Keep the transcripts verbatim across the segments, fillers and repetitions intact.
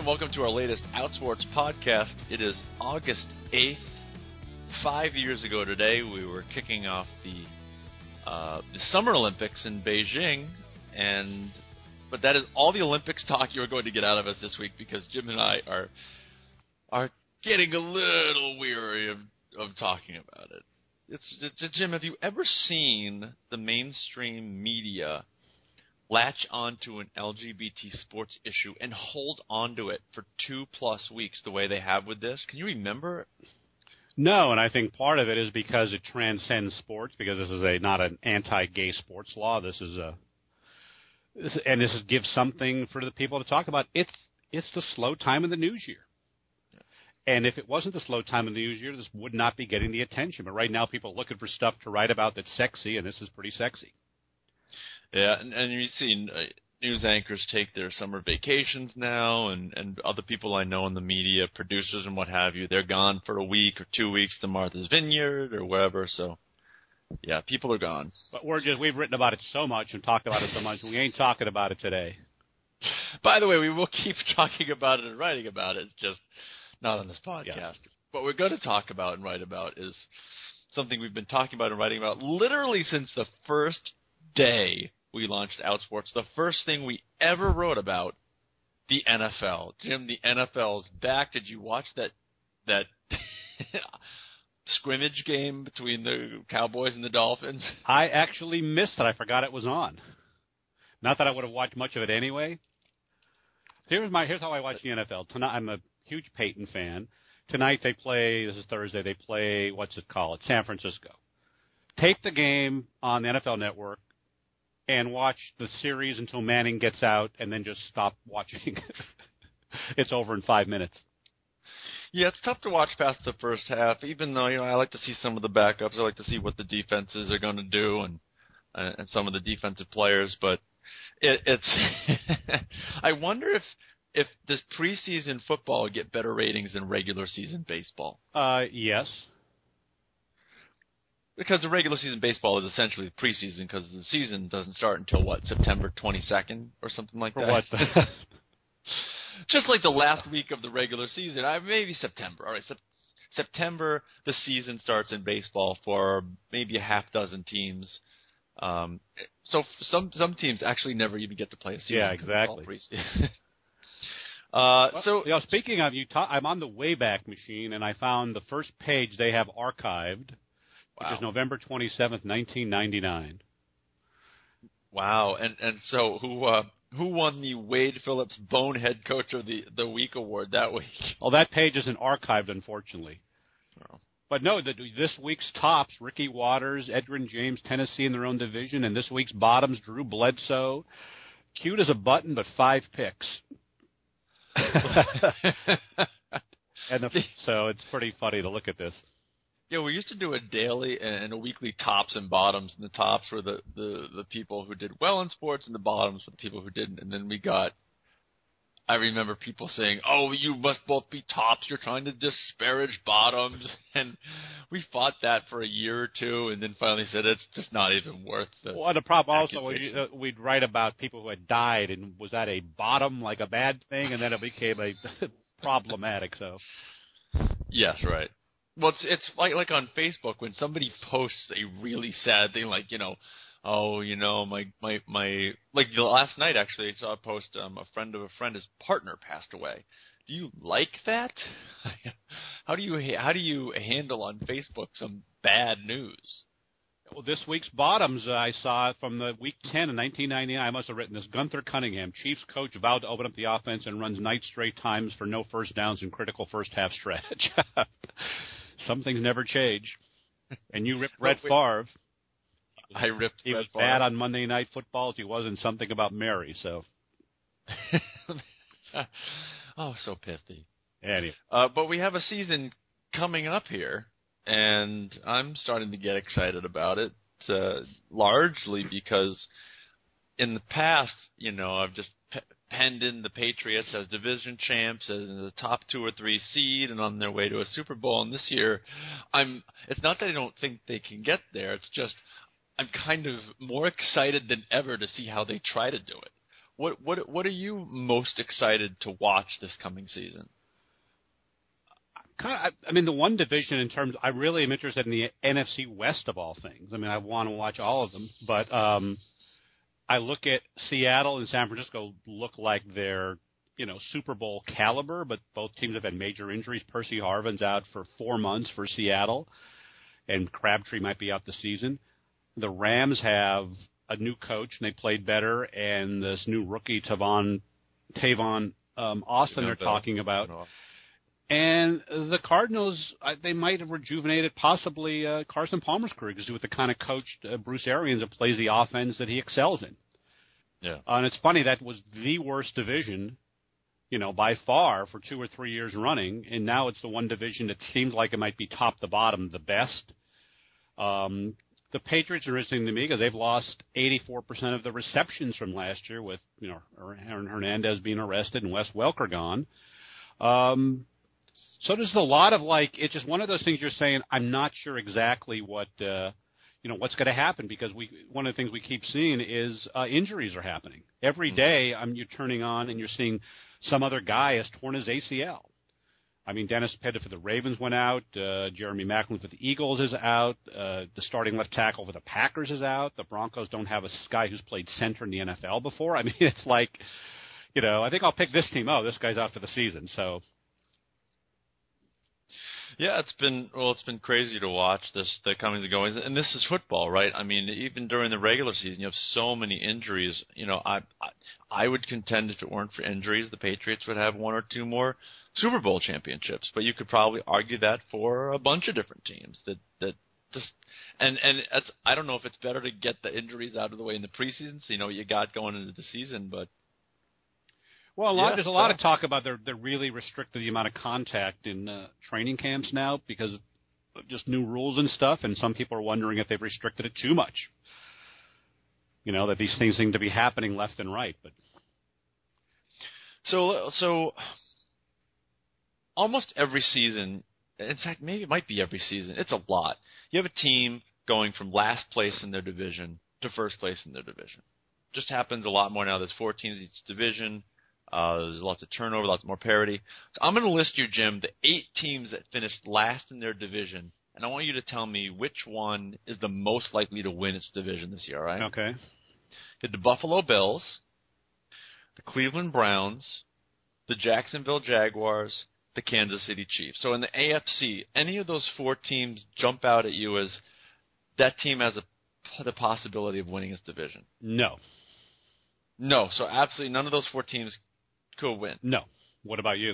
welcome to our latest Outsports podcast. It is August eighth. Five years ago today, we were kicking off the uh, the Summer Olympics in Beijing, and but that is all the Olympics talk you are going to get out of us this week, because Jim and I are are getting a little weary of, of talking about it. It's, it's Jim, have you ever seen the mainstream media latch onto an L G B T sports issue and hold onto it for two plus weeks the way they have with this? Can you remember? No, and I think part of it is because it transcends sports, because this is a not an anti-gay sports law. This is a this, and this is, gives something for the people to talk about. It's it's the slow time of the news year. And if it wasn't the slow time of the news year, this would not be getting the attention. But right now, people are looking for stuff to write about that's sexy, and this is pretty sexy. Yeah, and, and you've seen uh, news anchors take their summer vacations now, and, and other people I know in the media, producers and what have you, they're gone for a week or two weeks to Martha's Vineyard or wherever. So, yeah, people are gone. But we're just we've written about it so much and talked about it so much, we ain't talking about it today. By the way, we will keep talking about it and writing about it. It's just not on this podcast. Yes. What we're going to talk about and write about is something we've been talking about and writing about literally since the first day we launched Outsports. The first thing we ever wrote about, the N F L. Jim, the N F L's back. Did you watch that that scrimmage game between the Cowboys and the Dolphins? I actually missed it. I forgot it was on. Not that I would have watched much of it anyway. Here's my here's how I watch the N F L. Tonight, I'm a huge Peyton fan. Tonight they play. This is Thursday. They play what's it called? San Francisco. Take the game on the N F L Network and watch the series until Manning gets out, and then just stop watching. It's over in five minutes. Yeah, it's tough to watch past the first half, even though, you know, I like to see some of the backups. I like to see what the defenses are going to do and uh, and some of the defensive players. But it, it's I wonder if if this preseason football would get better ratings than regular season baseball. Uh, yes. Because the regular season baseball is essentially preseason, because the season doesn't start until, what, September twenty-second or something like that? For what? Just like the last week of the regular season. I, maybe September. All right, sep- September, the season starts in baseball for maybe a half dozen teams. Um, so some some teams actually never even get to play a season. Yeah, exactly. uh, well, so you know, speaking of, you ta- I'm on the Wayback Machine, and I found the first page they have archived, which wow. is November twenty-seventh, nineteen ninety-nine. Wow, and and so who uh, who won the Wade Phillips Bonehead Coach of the, the Week award that week? Oh, that page isn't archived, unfortunately. Oh. But no, the, this week's tops, Ricky Watters, Edgerrin James, Tennessee in their own division, and this week's bottoms, Drew Bledsoe. Cute as a button, but five picks. and the, so it's pretty funny to look at this. Yeah, we used to do a daily and a weekly tops and bottoms, and the tops were the, the, the people who did well in sports, and the bottoms were the people who didn't. And then we got, I remember people saying, oh, you must both be tops, you're trying to disparage bottoms. And we fought that for a year or two, and then finally said it's just not even worth the Well, the problem also, we, uh, we'd write about people who had died, and was that a bottom, like a bad thing? And then it became a problematic, so. Yes, right. Well, it's it's like like on Facebook when somebody posts a really sad thing, like, you know, oh, you know, my my my like last night actually I saw a post. Um, a friend of a friend, his partner passed away. Do you like that? how do you how do you handle on Facebook some bad news? Well, this week's bottoms uh, I saw from the week ten in nineteen ninety-nine. I must have written this. Gunther Cunningham, Chiefs coach, vowed to open up the offense and runs night straight times for no first downs in critical first half stretch. Some things never change. And you ripped Brett Favre. I ripped He Brett was Favre. bad on Monday Night Football. He was in Something About Mary. So. Oh, so pithy. Anyway. Uh, but we have a season coming up here, and I'm starting to get excited about it, uh, largely because in the past, you know, I've just pe- penned in the Patriots as division champs, as the top two or three seed, and on their way to a Super Bowl. And this year, I'm. It's not that I don't think they can get there. It's just I'm kind of more excited than ever to see how they try to do it. what what what are you most excited to watch this coming season? Kind of, I mean, the one division in terms, I really am interested in the N F C West of all things. I mean, I want to watch all of them, but um, I look at Seattle and San Francisco look like they're, you know, Super Bowl caliber, but both teams have had major injuries. Percy Harvin's out for four months for Seattle, and Crabtree might be out the season. The Rams have a new coach, and they played better, and this new rookie, Tavon, Tavon um, Austin, they're talking about. And the Cardinals, they might have rejuvenated possibly uh, Carson Palmer's career because with the kind of coach uh, Bruce Arians that plays the offense that he excels in. Yeah. Uh, and it's funny, that was the worst division, you know, by far for two or three years running, and now it's the one division that seems like it might be top to bottom the best. Um, the Patriots are interesting to me because they've lost eighty-four percent of the receptions from last year with, you know, Aaron Hernandez being arrested and Wes Welker gone. Um So there's a lot of, like, it's just one of those things you're saying, I'm not sure exactly what, uh, you know, what's going to happen because we one of the things we keep seeing is uh, injuries are happening. Every day I'm, you're turning on and you're seeing some other guy has torn his A C L. I mean, Dennis Pitta for the Ravens went out. Uh, Jeremy Maclin for the Eagles is out. Uh, the starting left tackle for the Packers is out. The Broncos don't have a guy who's played center in the N F L before. I mean, it's like, you know, I think I'll pick this team. Oh, this guy's out for the season, so... Yeah, it's been well. It's been crazy to watch this, the comings and goings, and this is football, right? I mean, even during the regular season, you have so many injuries. You know, I, I I would contend if it weren't for injuries, the Patriots would have one or two more Super Bowl championships. But you could probably argue that for a bunch of different teams. That that just and and it's, I don't know if it's better to get the injuries out of the way in the preseason, so you know what you got going into the season, but. Well, a lot, yeah, there's a lot of talk about they're, they're really restricted the amount of contact in uh, training camps now because of just new rules and stuff, and some people are wondering if they've restricted it too much. You know, that these things seem to be happening left and right. But So, so almost every season, in fact, maybe it might be every season, it's a lot. You have a team going from last place in their division to first place in their division. Just happens a lot more now. There's four teams each division. Uh, there's lots of turnover, lots more parity. So I'm going to list you, Jim, the eight teams that finished last in their division, and I want you to tell me which one is the most likely to win its division this year, all right? Okay. You had the Buffalo Bills, the Cleveland Browns, the Jacksonville Jaguars, the Kansas City Chiefs. So in the A F C, any of those four teams jump out at you as that team has a, the possibility of winning its division? No. No, so absolutely none of those four teams could win. No. What about you?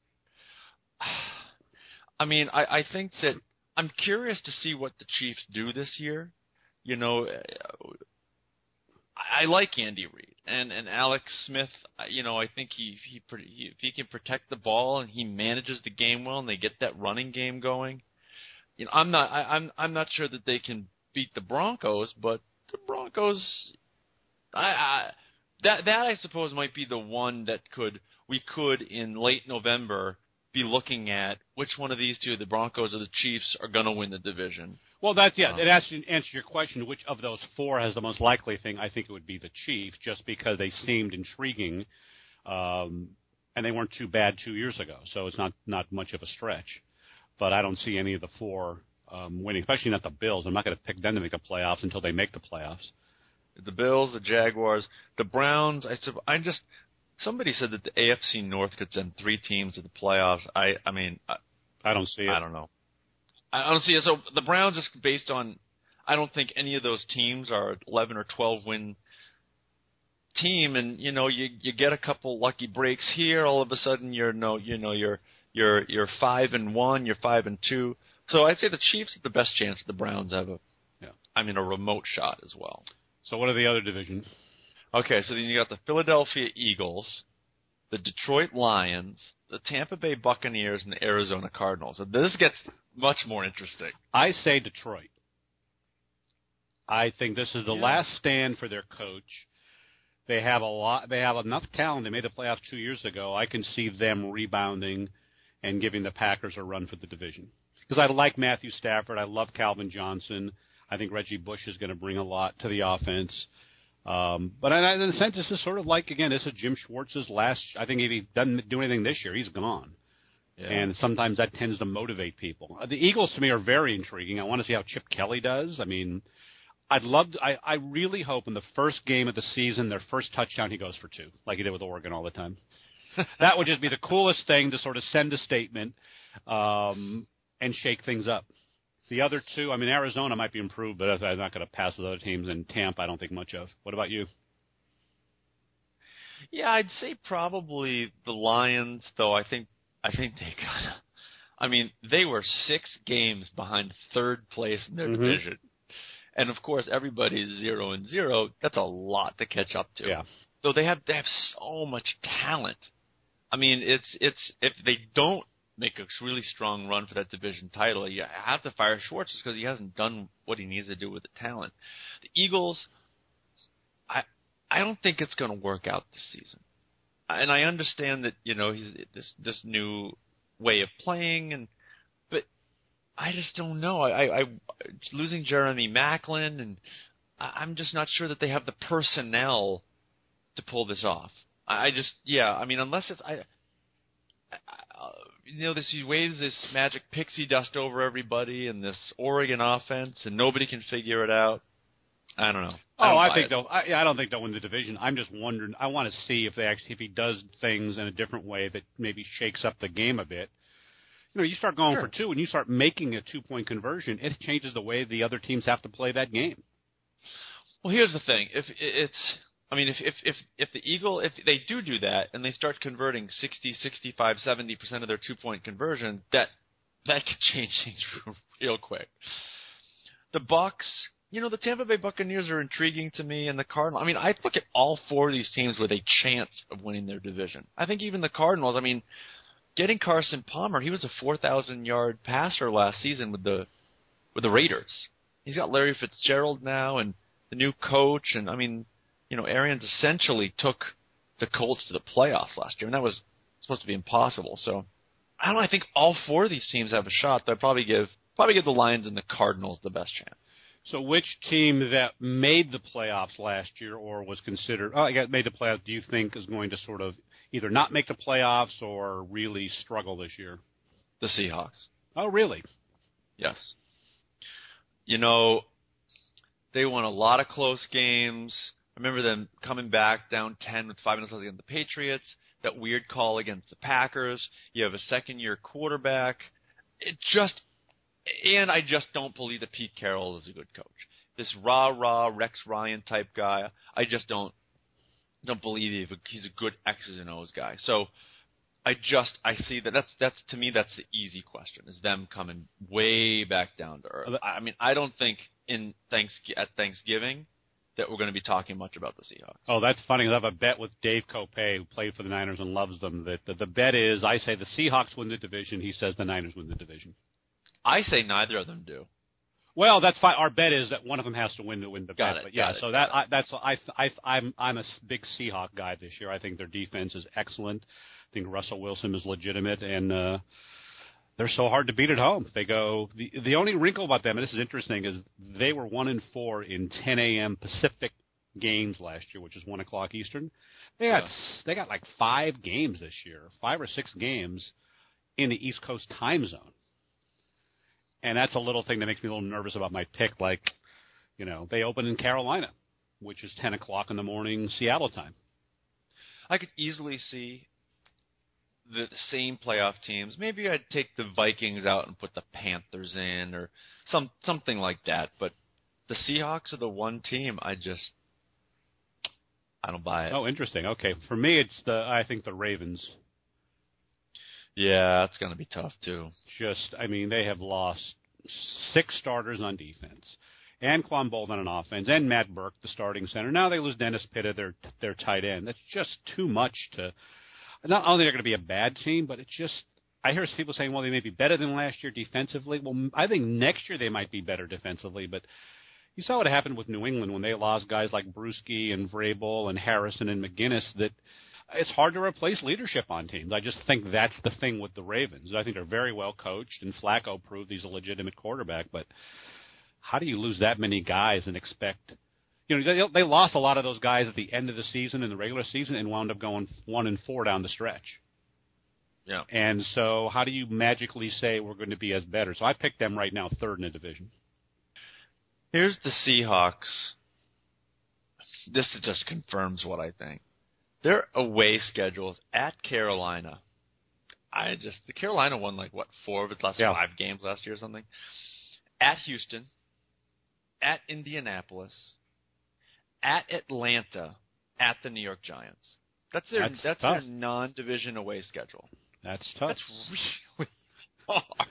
I mean, I, I think that I'm curious to see what the Chiefs do this year. You know, I, I like Andy Reid and, and Alex Smith. You know, I think he, he, he if he can protect the ball and he manages the game well and they get that running game going. You know, I'm not I, I'm I'm not sure that they can beat the Broncos, but the Broncos, I. I That that I suppose might be the one that could we could in late November be looking at which one of these two, the Broncos or the Chiefs, are going to win the division. Well, that's yeah. Um, it answers answer your question. Which of those four has the most likely thing? I think it would be the Chiefs, just because they seemed intriguing, um, and they weren't too bad two years ago. So it's not not much of a stretch. But I don't see any of the four um, winning, especially not the Bills. I'm not going to pick them to make the playoffs until they make the playoffs. The Bills, the Jaguars, the Browns. I sub- I just somebody said that the A F C North could send three teams to the playoffs. I I mean I, I don't see it. I don't know. I don't see it. So the Browns, just based on, I don't think any of those teams are eleven or twelve win team, and you know you you get a couple lucky breaks here. All of a sudden you're no you know you're you're you're five and one, you're five and two. So I'd say the Chiefs have the best chance. The Browns have a, yeah. I mean a remote shot as well. So what are the other divisions? Okay, so then you got the Philadelphia Eagles, the Detroit Lions, the Tampa Bay Buccaneers, and the Arizona Cardinals. So this gets much more interesting. I say Detroit. I think this is the yeah. last stand for their coach. They have a lot. They have enough talent. They made the playoffs two years ago. I can see them rebounding and giving the Packers a run for the division. Because I like Matthew Stafford. I love Calvin Johnson. I think Reggie Bush is going to bring a lot to the offense. Um, but I, in a sense, this is sort of like, again, this is Jim Schwartz's last. I think if he doesn't do anything this year, he's gone. Yeah. And sometimes that tends to motivate people. The Eagles, to me, are very intriguing. I want to see how Chip Kelly does. I mean, I'd love to, I, I really hope in the first game of the season, their first touchdown, he goes for two, like he did with Oregon all the time. That would just be the coolest thing to sort of send a statement um, and shake things up. The other two, I mean, Arizona might be improved, but I'm not going to pass with other teams. And Tampa, I don't think much of. What about you? Yeah, I'd say probably the Lions, though I think I think they got – I mean, they were six games behind third place in their mm-hmm. division. And, of course, everybody's zero and zero. That's a lot to catch up to. Yeah. So they have they have so much talent. I mean, it's it's if they don't make a really strong run for that division title, you have to fire Schwartz just because he hasn't done what he needs to do with the talent. The Eagles, I I don't think it's going to work out this season. And I understand that, you know, he's this this new way of playing, and but I just don't know. I, I, I losing Jeremy Maclin, and I, I'm just not sure that they have the personnel to pull this off. I, I just, yeah, I mean, unless it's, I, I, uh, you know, this he waves this magic pixie dust over everybody, and this Oregon offense, and nobody can figure it out. I don't know. I oh, don't I think it. they'll. I, I don't think they'll win the division. I'm just wondering. I want to see if they actually, if he does things in a different way that maybe shakes up the game a bit. You know, you start going sure. for two, and you start making a two-point conversion. It changes the way the other teams have to play that game. Well, here's the thing. If it's, I mean, if if if if the Eagle, if they do do that, and they start converting sixty, sixty-five, seventy percent of their two-point conversion, that that could change things real quick. The Bucs. You know, the Tampa Bay Buccaneers are intriguing to me, and the Cardinals. I mean, I look at all four of these teams with a chance of winning their division. I think even the Cardinals, I mean, getting Carson Palmer, he was a four thousand yard passer last season with the with the Raiders. He's got Larry Fitzgerald now and the new coach, and, I mean, you know, Arians essentially took the Colts to the playoffs last year, and that was supposed to be impossible. So, I don't know, I think all four of these teams have a shot. They'll probably give, probably give the Lions and the Cardinals the best chance. So which team that made the playoffs last year or was considered oh, I got made the playoffs, do you think is going to sort of either not make the playoffs or really struggle this year? The Seahawks. Oh, really? Yes. You know, they won a lot of close games. I remember them coming back down ten with five minutes left against the Patriots. That weird call against the Packers. You have a second-year quarterback. It just And I just don't believe that Pete Carroll is a good coach. This rah-rah Rex Ryan type guy, I just don't don't believe he's a good X's and O's guy. So I just I see that that's that's to me that's the easy question, is them coming way back down to earth. I mean, I don't think in thanks at Thanksgiving that we're going to be talking much about the Seahawks. Oh, that's funny. I have a bet with Dave Copay, who played for the Niners and loves them. That the, the bet is I say the Seahawks win the division. He says the Niners win the division. I say neither of them do. Well, that's fine. Our bet is that one of them has to win to win the got bet. It, but yeah, it, so that I, that's I, I I'm I'm a big Seahawk guy this year. I think their defense is excellent. I think Russell Wilson is legitimate, and uh, they're so hard to beat at home. They go the the only wrinkle about them, and this is interesting, is they were one and four in ten a.m. Pacific games last year, which is one o'clock Eastern. They got yeah. they got like five games this year, five or six games in the East Coast time zone. And that's a little thing that makes me a little nervous about my pick. Like, you know, they open in Carolina, which is ten o'clock in the morning Seattle time. I could easily see the same playoff teams. Maybe I'd take the Vikings out and put the Panthers in or some something like that. But the Seahawks are the one team I just I don't buy it. Oh, interesting. Okay, for me, it's the I think the Ravens. Yeah, that's going to be tough, too. Just, I mean, they have lost six starters on defense, and Quan Bolden on offense, and Matt Burke, the starting center. Now they lose Dennis Pitta, their their tight end. That's just too much to – not only they're going to be a bad team, but it's just – I hear people saying, well, they may be better than last year defensively. Well, I think next year they might be better defensively, but you saw what happened with New England when they lost guys like Bruschi and Vrabel and Harrison and McGinnis that – it's hard to replace leadership on teams. I just think that's the thing with the Ravens. I think they're very well coached, and Flacco proved he's a legitimate quarterback. But how do you lose that many guys and expect, you know, they, they lost a lot of those guys at the end of the season in the regular season and wound up going one and four down the stretch. Yeah. And so how do you magically say we're going to be as better? So I picked them right now third in the division. Here's the Seahawks. This just confirms what I think. Their away schedules at Carolina. I just the Carolina won like what four of its last yeah. five games last year or something. At Houston, at Indianapolis, at Atlanta, at the New York Giants. That's their that's, that's tough. their non-division away schedule. That's tough. That's really hard.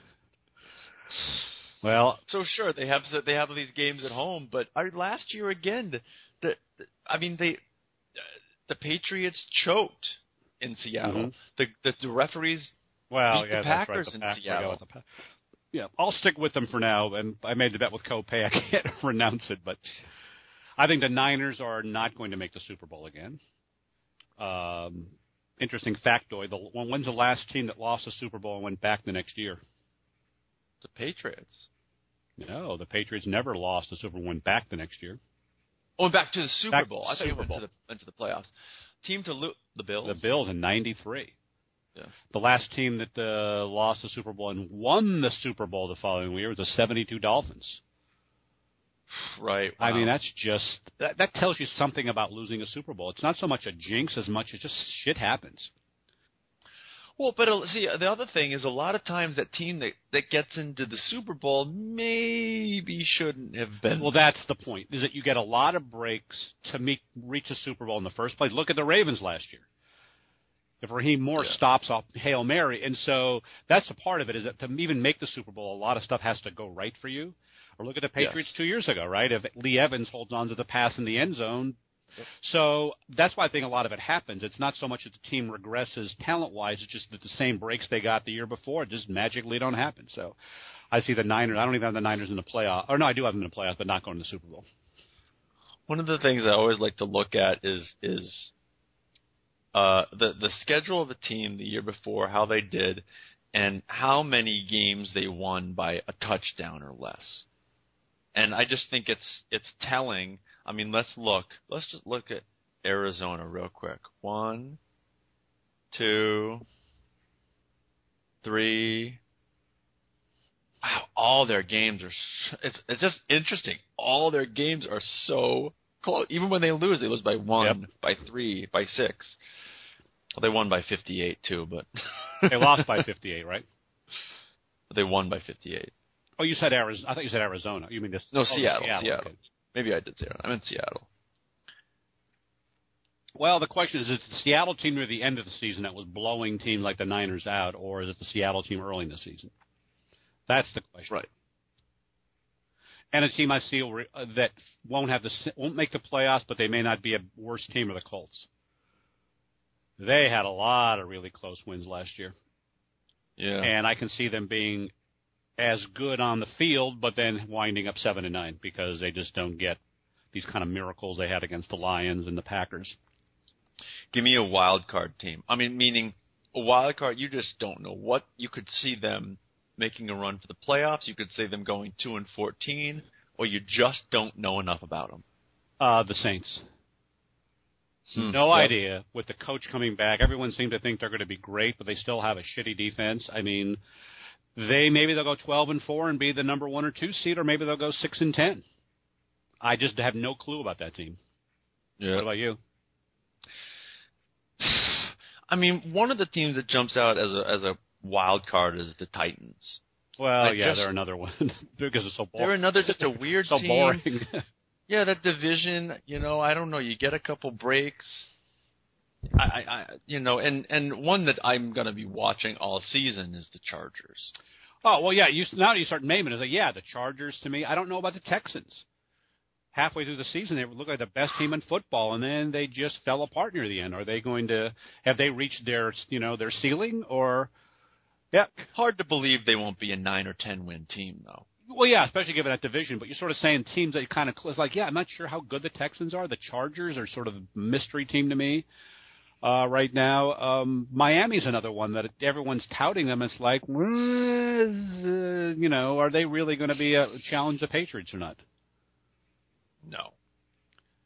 Well, so sure they have they have these games at home, but our, last year again, the, the, the I mean they the Patriots choked in Seattle. Mm-hmm. The, the the referees well, beat yeah, the Packers that's right. the in Packers Seattle. The pa- yeah, I'll stick with them for now. And I made the bet with Kopay. I can't renounce it, but I think the Niners are not going to make the Super Bowl again. Um, interesting factoid: the, when's the last team that lost the Super Bowl and went back the next year? The Patriots. No, the Patriots never lost the Super Bowl and went back the next year. Oh, back to the Super back Bowl. I thought Super you went Bowl. to the into the playoffs. Team to lo- the Bills. The Bills in ninety-three. Yeah. The last team that uh, lost the Super Bowl and won the Super Bowl the following year was the seventy-two Dolphins. Right. Wow. I mean, that's just that, that tells you something about losing a Super Bowl. It's not so much a jinx as much as just shit happens. Well, but uh, see, the other thing is a lot of times that team that, that gets into the Super Bowl maybe shouldn't have been. Well, that's the point, is that you get a lot of breaks to meet, reach a Super Bowl in the first place. Look at the Ravens last year. If Raheem Morris yeah. stops off Hail Mary. And so that's a part of it, is that to even make the Super Bowl, a lot of stuff has to go right for you. Or look at the Patriots yes. two years ago, right? If Lee Evans holds on to the pass in the end zone. So that's why I think a lot of it happens. It's not so much that the team regresses talent-wise. It's just that the same breaks they got the year before just magically don't happen. So I see the Niners. I don't even have the Niners in the playoff. Or no, I do have them in the playoffs, but not going to the Super Bowl. One of the things I always like to look at is is uh, the the schedule of a team the year before, how they did, and how many games they won by a touchdown or less. And I just think it's it's telling. I mean, let's look. Let's just look at Arizona real quick. One, two, three. Wow, all their games are. It's it's just interesting. All their games are so close. Even when they lose, they lose by one, yep. by three, by six. Well, they won by fifty-eight too, but they lost by fifty-eight, right? They won by fifty-eight. Oh, you said Arizona. I thought you said Arizona. You mean this? No, oh, Seattle. Seattle. Seattle. Okay. Maybe I did Seattle. I'm in Seattle. Well, the question is, is it the Seattle team near the end of the season that was blowing teams like the Niners out, or is it the Seattle team early in the season? That's the question. Right. And a team I see uh, that won't have the won't make the playoffs, but they may not be a worse team are the Colts. They had a lot of really close wins last year. Yeah. And I can see them being as good on the field, but then winding up seven and nine because they just don't get these kind of miracles they had against the Lions and the Packers. Give me a wild card team. I mean, meaning a wild card, you just don't know what you could see them making a run for the playoffs. You could see them going two and fourteen, or you just don't know enough about them. Uh, the Saints. Hmm. No yep. idea. With the coach coming back, everyone seemed to think they're going to be great, but they still have a shitty defense. I mean, they maybe they'll go twelve and four and be the number one or two seed, or maybe they'll go six and ten. I just have no clue about that team. Yeah. What about you? I mean, one of the teams that jumps out as a as a wild card is the Titans. Well, I yeah, just, they're another one because it's so boring. They're another just a weird so team. boring. Yeah, that division, you know, I don't know. You get a couple breaks. I, I, I you know, and, and one that I'm going to be watching all season is the Chargers. Oh, well, yeah, you, now you start naming it. It's like, yeah, the Chargers to me. I don't know about the Texans. Halfway through the season, they looked like the best team in football, and then they just fell apart near the end. Are they going to – have they reached their, you know, their ceiling? Or – yeah. Hard to believe they won't be a nine or ten win team, though. Well, yeah, especially given that division. But you're sort of saying teams that kind of – it's like, yeah, I'm not sure how good the Texans are. The Chargers are sort of a mystery team to me uh, right now. Um, Miami's another one that everyone's touting them. It's like, uh, you know, are they really going to be a challenge the Patriots or not? No.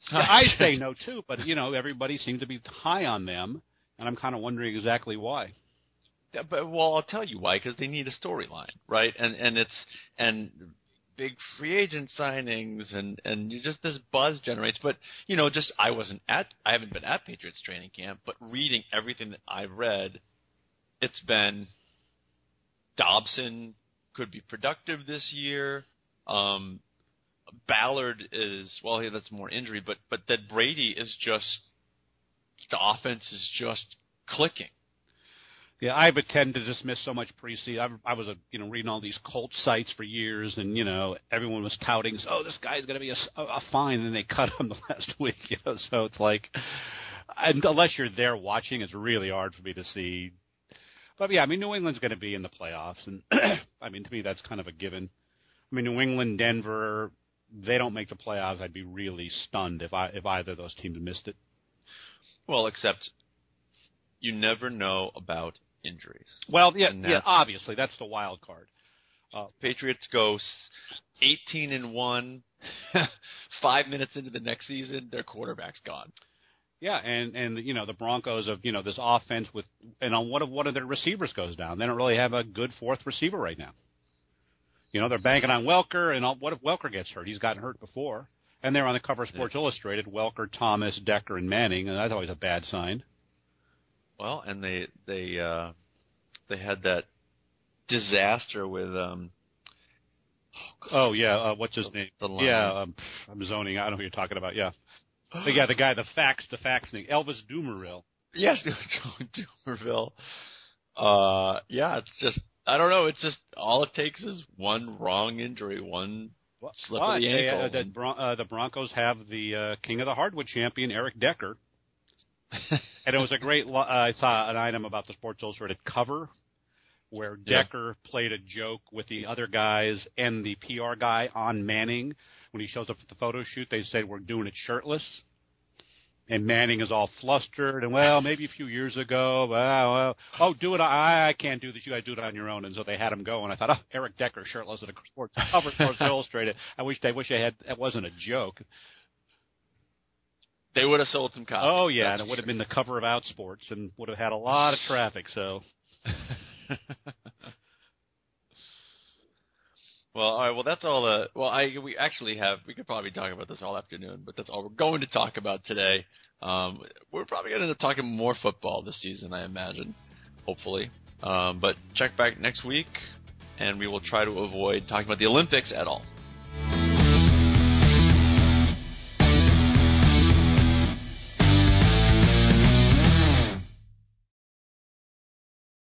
I say no too, but you know, everybody seems to be high on them, and I'm kind of wondering exactly why. Yeah, but well, I'll tell you why. Because they need a storyline, right? And and it's and big free agent signings, and and you just this buzz generates. But you know, just I wasn't at I haven't been at Patriots training camp, but reading everything that I've read, it's been Dobson could be productive this year. Um, Ballard is well, yeah, that's more injury, but but that Brady is just the offense is just clicking. Yeah, I would tend to dismiss so much preseason. I, I was a you know reading all these Colts sites for years, and you know everyone was touting, oh, this guy's going to be a, a fine, and then they cut him the last week. You know, so it's like, and unless you're there watching, it's really hard for me to see. But yeah, I mean, New England's going to be in the playoffs, and I mean, to me, that's kind of a given. I mean, New England, Denver. They don't make the playoffs, I'd be really stunned if I if either of those teams missed it. Well, except you never know about injuries. Well, yeah, yeah. Obviously, that's the wild card. Uh, Patriots go eighteen and one. Five minutes into the next season, their quarterback's gone. Yeah, and and you know the Broncos of you know this offense with and on one of one of their receivers goes down. They don't really have a good fourth receiver right now. You know, they're banking on Welker, and all, what if Welker gets hurt? He's gotten hurt before. And they're on the cover of Sports yeah. Illustrated, Welker, Thomas, Decker, and Manning, and that's always a bad sign. Well, and they they uh, they had that disaster with um. Oh yeah, uh, what's his the, name? The yeah, um, I'm zoning. I don't know who you're talking about. Yeah, the guy, the guy, the fax, the fax thing, Elvis Dumervil. Yes, Dumervil. Uh, yeah, it's just. I don't know. It's just all it takes is one wrong injury, one slip well, of the they, ankle. Uh, the, Bron- uh, the Broncos have the uh, king of the hardwood champion, Eric Decker. And it was a great uh, – I saw an item about the Sports Illustrated cover where Decker yeah. played a joke with the other guys and the P R guy on Manning. When he shows up at the photo shoot, they said, we're doing it shirtless. And Manning is all flustered, and, well, maybe a few years ago, well, well oh, do it. I, I can't do this. You guys do it on your own. And so they had him go, and I thought, oh, Eric Decker, shirtless at a sports cover, Sports Illustrated. I wish they wish I had. That wasn't a joke. They would have sold some copies. Oh yeah, and it would have been the cover of Outsports, and would have had a lot of traffic. So. Well, all right. Well, that's all. Uh, well, I we actually have. We could probably talk about this all afternoon, but that's all we're going to talk about today. Um, we're probably going to end up talking more football this season, I imagine. Hopefully, um, but check back next week, and we will try to avoid talking about the Olympics at all.